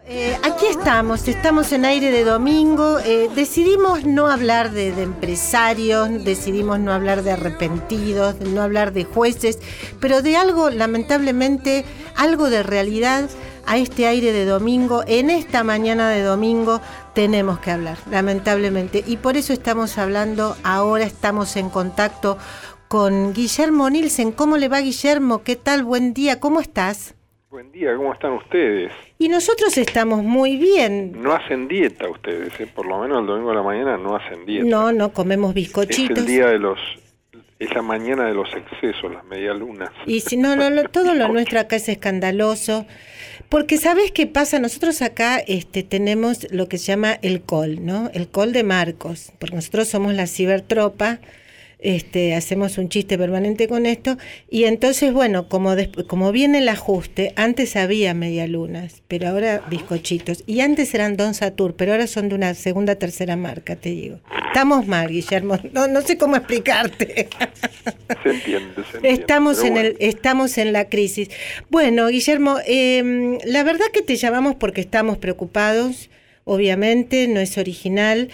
Aquí estamos en Aire de Domingo. Decidimos no hablar de empresarios, decidimos no hablar de arrepentidos, no hablar de jueces, pero de algo, lamentablemente, algo de realidad a este Aire de Domingo. En esta mañana de domingo tenemos que hablar, lamentablemente, y por eso estamos hablando ahora, estamos en contacto con Guillermo Nielsen. ¿Cómo le va, Guillermo? ¿Qué tal? Buen día, ¿cómo estás? Buen día, ¿cómo están ustedes? Y nosotros estamos muy bien. No hacen dieta ustedes, por lo menos el domingo de la mañana no hacen dieta. No comemos bizcochitos. Es el día de es la mañana de los excesos, las medialunas. Y si no, todo lo nuestro acá es escandaloso. Porque ¿sabes qué pasa? Nosotros acá tenemos lo que se llama el call, ¿no? El call de Marcos, porque nosotros somos la cibertropa. Hacemos un chiste permanente con esto, y entonces, bueno, como viene el ajuste, antes había medialunas, pero ahora bizcochitos, y antes eran Don Satur, pero ahora son de una segunda, tercera marca, te digo. Estamos mal, Guillermo, no sé cómo explicarte. Se entiende. Estamos en la crisis. Bueno, Guillermo, la verdad que te llamamos porque estamos preocupados, obviamente, no es original,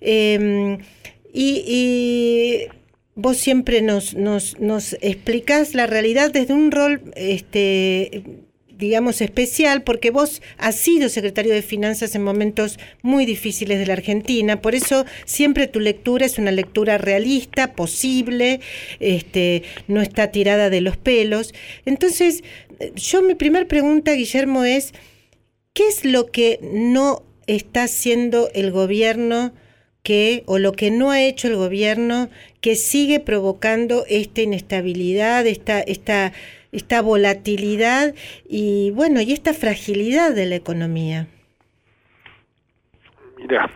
y vos siempre nos explicás la realidad desde un rol, digamos, especial, porque vos has sido secretario de Finanzas en momentos muy difíciles de la Argentina, por eso siempre tu lectura es una lectura realista, posible, no está tirada de los pelos. Entonces, mi primer pregunta, Guillermo, es, ¿qué es lo que no está haciendo el gobierno o lo que no ha hecho el gobierno que sigue provocando esta inestabilidad, esta volatilidad y esta fragilidad de la economía? Mira,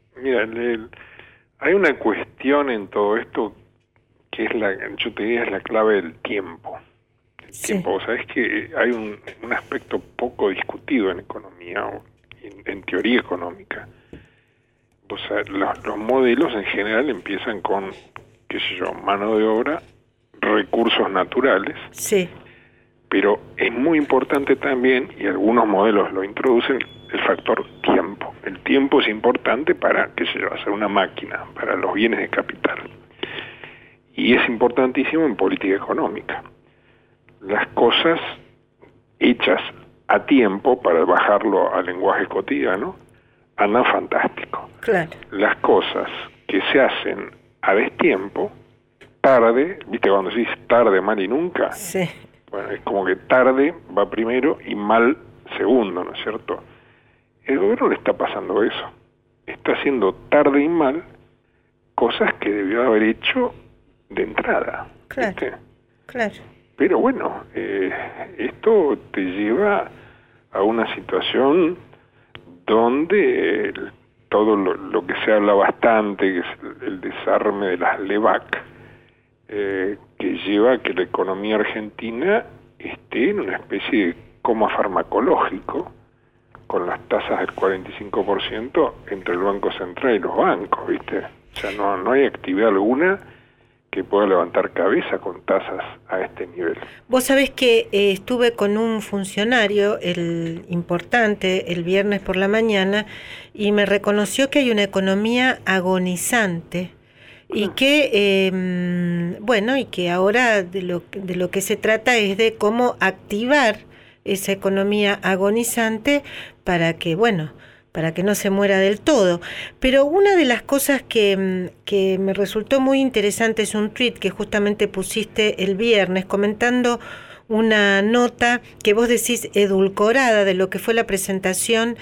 hay una cuestión en todo esto que es yo te diría, es la clave del tiempo. Tiempo, sabes que hay un aspecto poco discutido en economía, o en teoría económica. O sea, los modelos en general empiezan con, mano de obra, recursos naturales. Sí. Pero es muy importante también, y algunos modelos lo introducen, el factor tiempo. El tiempo es importante para, hacer una máquina, para los bienes de capital. Y es importantísimo en política económica. Las cosas hechas a tiempo, para bajarlo al lenguaje cotidiano, andan fantástico. Claro. Las cosas que se hacen a destiempo, tarde, ¿viste cuando se dice tarde, mal y nunca? Sí. Bueno, es como que tarde va primero y mal segundo, ¿no es cierto? El gobierno le está pasando eso. Está haciendo tarde y mal cosas que debió haber hecho de entrada. Claro, ¿viste? Claro. Pero bueno, esto te lleva a una situación donde todo lo que se habla bastante, que es el desarme de las LEVAC, que lleva a que la economía argentina esté en una especie de coma farmacológico, con las tasas del 45% entre el Banco Central y los bancos, ¿viste? O sea, no hay actividad alguna que pueda levantar cabeza con tasas a este nivel. Vos sabés que estuve con un funcionario importante el viernes por la mañana y me reconoció que hay una economía agonizante y que, y que ahora de lo que se trata es de cómo activar esa economía agonizante para que no se muera del todo. Pero una de las cosas que me resultó muy interesante es un tweet que justamente pusiste el viernes comentando una nota que vos decís edulcorada de lo que fue la presentación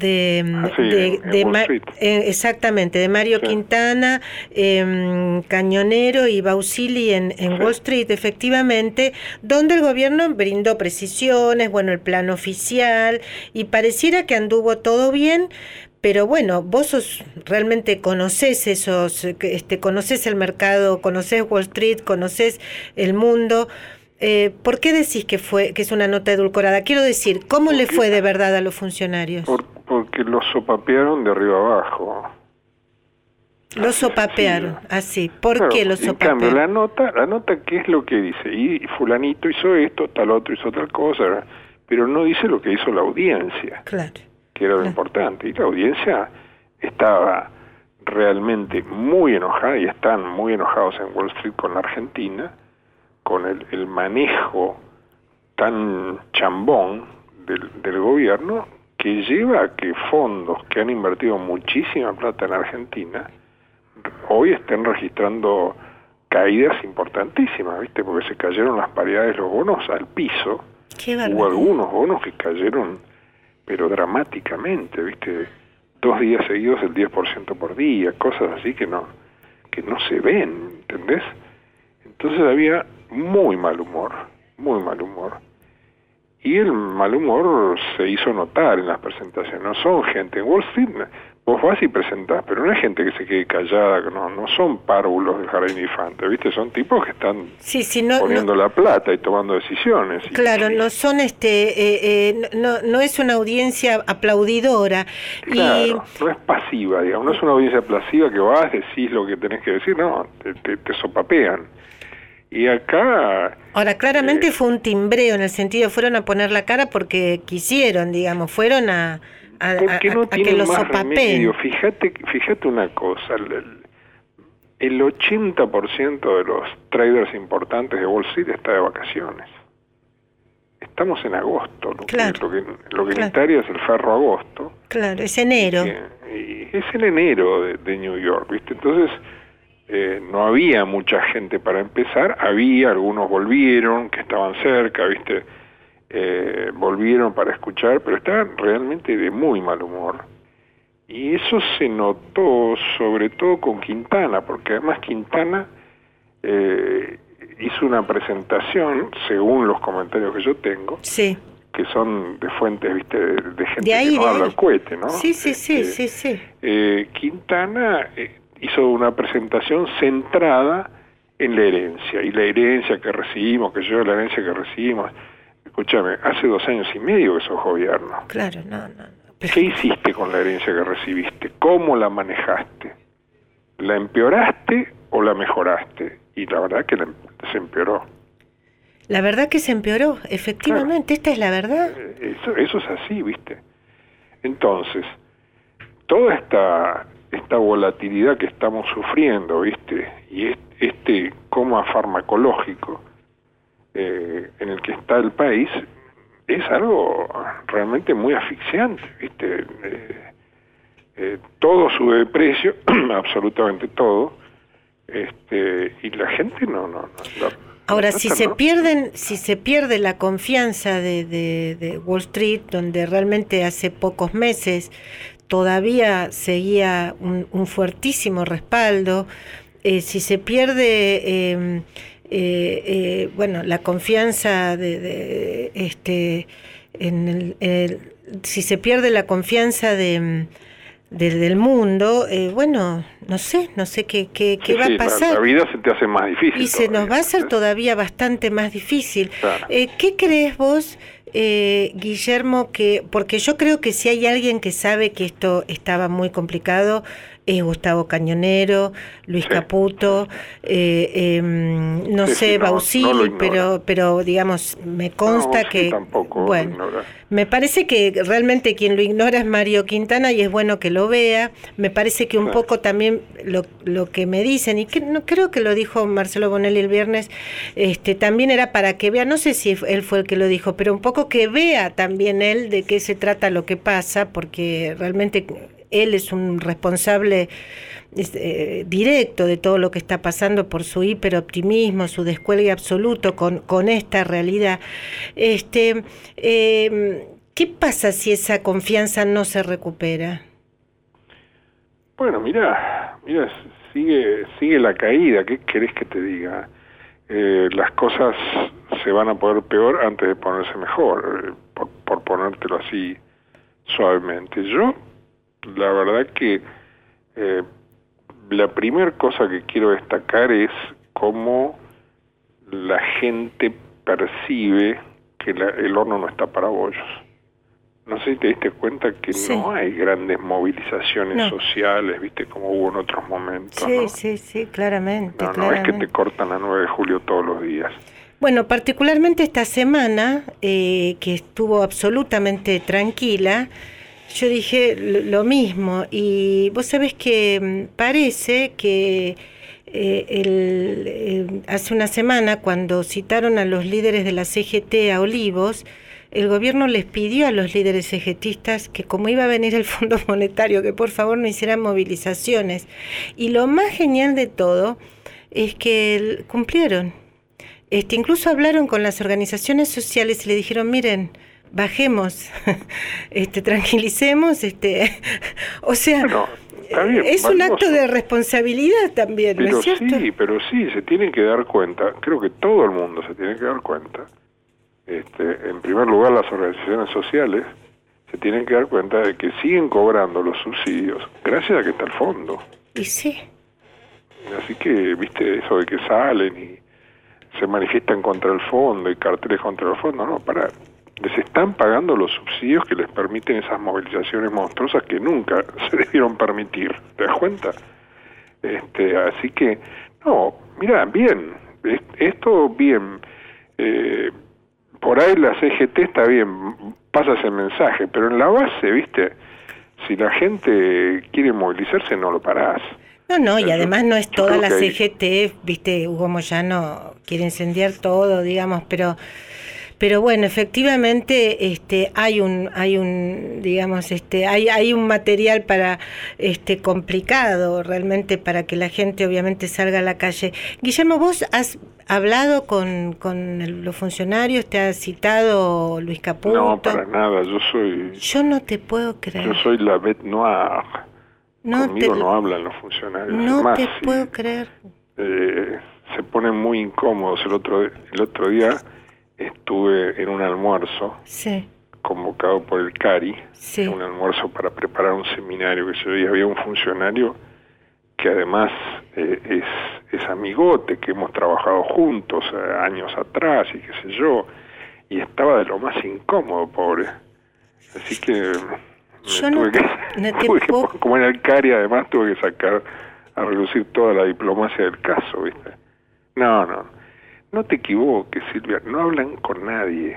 exactamente, de Mario Quintana, Cañonero y Bausili en Wall Street, efectivamente, donde el gobierno brindó precisiones, el plan oficial, y pareciera que anduvo todo bien. Pero vos realmente conocés conocés el mercado, conocés Wall Street, conocés el mundo. ¿Por qué decís que es una nota edulcorada? Quiero decir, ¿cómo le fue de verdad a los funcionarios? Porque los sopapearon de arriba abajo. Los sopapearon, así. ¿Por qué los sopapearon? En cambio, la nota, ¿qué es lo que dice? Y fulanito hizo esto, tal otro hizo tal cosa, pero no dice lo que hizo la audiencia. Claro. que era lo importante. Y la audiencia estaba realmente muy enojada, y están muy enojados en Wall Street con la Argentina, con el manejo tan chambón del gobierno, que lleva a que fondos que han invertido muchísima plata en Argentina hoy estén registrando caídas importantísimas, ¿viste? Porque se cayeron las paridades de los bonos al piso. Hubo algunos bonos que cayeron, pero dramáticamente, ¿viste? 2 días seguidos el 10% por día, cosas así que no se ven, ¿entendés? Entonces había muy mal humor. Y el mal humor se hizo notar en las presentaciones. No son gente en Wall Street, vos vas y presentás, pero no hay gente que se quede callada, no son párvulos del jardín de infantes, ¿viste? Son tipos que están poniendo la plata y tomando decisiones. Claro, no son no es una audiencia aplaudidora. Claro, no es pasiva, digamos, no es una audiencia pasiva que vas, decís lo que tenés que decir, no, te sopapean. Y acá... Ahora, claramente fue un timbreo, en el sentido, fueron a poner la cara porque quisieron, digamos, fueron a que los sopapeen. Fíjate una cosa, el 80% de los traders importantes de Wall Street está de vacaciones. Estamos en agosto, lo que necesitaría es el ferro agosto. Claro, es enero. Y es el enero de New York, ¿viste? Entonces... no había mucha gente para empezar, algunos volvieron, que estaban cerca, ¿viste? Volvieron para escuchar, pero estaban realmente de muy mal humor. Y eso se notó sobre todo con Quintana, porque además Quintana hizo una presentación, según los comentarios que yo tengo, sí, que son de fuentes, ¿viste? De gente que no habla al cohete, ¿no? Sí. Quintana... hizo una presentación centrada en la herencia, y la herencia que recibimos, la herencia que recibimos. Escúchame, hace 2 años y medio que sos gobierno. Claro, no. ¿Qué hiciste con la herencia que recibiste? ¿Cómo la manejaste? ¿La empeoraste o la mejoraste? Y la verdad que se empeoró. La verdad que se empeoró, efectivamente, esta es la verdad. Eso es así, ¿viste? Entonces, toda esta volatilidad que estamos sufriendo, ¿viste? Y este coma farmacológico en el que está el país es algo realmente muy asfixiante, ¿viste? Todo sube de precio, absolutamente todo, y la gente no Ahora, si se pierde la confianza de Wall Street, donde realmente hace pocos meses todavía seguía un fuertísimo respaldo, si se pierde la confianza si se pierde la confianza del mundo, no sé qué va a pasar. La vida se te hace más difícil. Y se nos va a hacer todavía bastante más difícil. Claro. ¿Qué crees vos, Guillermo, porque yo creo que si hay alguien que sabe que esto estaba muy complicado, es Gustavo Cañonero, Luis Caputo, Bausili, pero digamos, me consta que... tampoco me parece que realmente quien lo ignora es Mario Quintana, y es bueno que lo vea. Me parece que un poco también lo que me dicen, y que no creo que lo dijo Marcelo Bonelli el viernes, también era para que vea, no sé si él fue el que lo dijo, pero un poco que vea también él de qué se trata lo que pasa, porque realmente él es un responsable directo de todo lo que está pasando por su hiperoptimismo, su descuelgue absoluto con esta realidad. ¿Qué pasa si esa confianza no se recupera? Bueno, mira, sigue la caída. ¿Qué querés que te diga? Las cosas se van a poner peor antes de ponerse mejor, por ponértelo así suavemente. Yo, la verdad que la primera cosa que quiero destacar es cómo la gente percibe que el horno no está para bollos. No sé si te diste cuenta que no hay grandes movilizaciones sociales, ¿viste? Como hubo en otros momentos. Sí, claramente. No es que te cortan a 9 de julio todos los días. Bueno, particularmente esta semana, que estuvo absolutamente tranquila, yo dije lo mismo, y vos sabés que parece que hace una semana, cuando citaron a los líderes de la CGT a Olivos, el gobierno les pidió a los líderes CGTistas que, como iba a venir el Fondo Monetario, que por favor no hicieran movilizaciones. Y lo más genial de todo es que cumplieron. Incluso hablaron con las organizaciones sociales y le dijeron, miren, bajemos, tranquilicemos, o sea, bueno, está bien, es un acto de responsabilidad también, ¿no es cierto? Sí, pero sí, se tienen que dar cuenta, creo que todo el mundo se tiene que dar cuenta, en primer lugar las organizaciones sociales se tienen que dar cuenta de que siguen cobrando los subsidios gracias a que está el fondo. Y sí. Así que, viste, eso de que salen y se manifiestan contra el fondo y carteles contra el fondo, no, les están pagando los subsidios que les permiten esas movilizaciones monstruosas que nunca se debieron permitir, ¿te das cuenta? Así que, no, mira, bien, esto bien, por ahí la CGT está bien, pasa ese mensaje, pero en la base, viste, si la gente quiere movilizarse no lo parás. No, y además no es toda la CGT, viste, Hugo Moyano quiere incendiar todo, digamos, pero bueno, efectivamente hay un material para complicado realmente para que la gente obviamente salga a la calle. Guillermo, vos has hablado con los funcionarios, te ha citado Luis Caputo. No, para nada, yo no te puedo creer. Yo soy la bête noire. Conmigo no hablan los funcionarios. No Además, te puedo creer. Se ponen muy incómodos. El otro día estuve en un almuerzo, sí, convocado por el CARI, sí, un almuerzo para preparar un seminario que yo, y había un funcionario que además es amigote, que hemos trabajado juntos años atrás y qué sé yo, y estaba de lo más incómodo, pobre. Así que como en el CARI además tuve que sacar a relucir toda la diplomacia del caso, ¿viste? No te equivoques, Silvia, no hablan con nadie.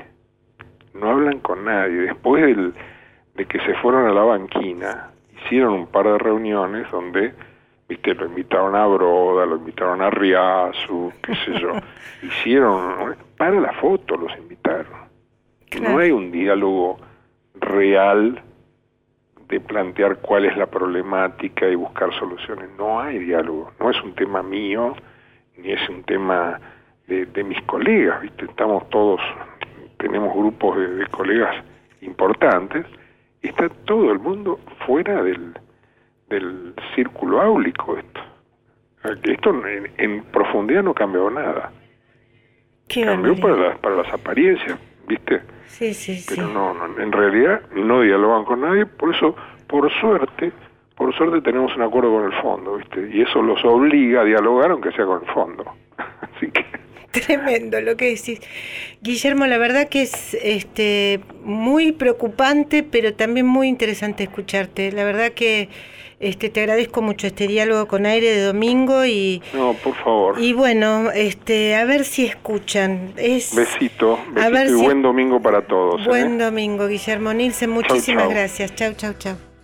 Después de que se fueron a la banquina, hicieron un par de reuniones donde, viste, lo invitaron a Broda, lo invitaron a Riazu, qué sé yo. Hicieron, para la foto los invitaron. Claro. No hay un diálogo real de plantear cuál es la problemática y buscar soluciones. No hay diálogo. No es un tema mío, ni es un tema de mis colegas, ¿viste? Estamos todos, tenemos grupos de colegas importantes, y está todo el mundo fuera del círculo áulico. Esto en profundidad no cambió nada. Cambió para las apariencias, ¿viste? Sí. Pero no, en realidad no dialogan con nadie, por eso, por suerte tenemos un acuerdo con el fondo, ¿viste? Y eso los obliga a dialogar aunque sea con el fondo. Así que tremendo lo que decís. Guillermo, la verdad que es muy preocupante, pero también muy interesante escucharte. La verdad que te agradezco mucho este diálogo con Aire de domingo y no, por favor. Y bueno, a ver si escuchan. Besito y buen domingo para todos. Buen domingo, Guillermo Nielsen, muchísimas gracias. Chau.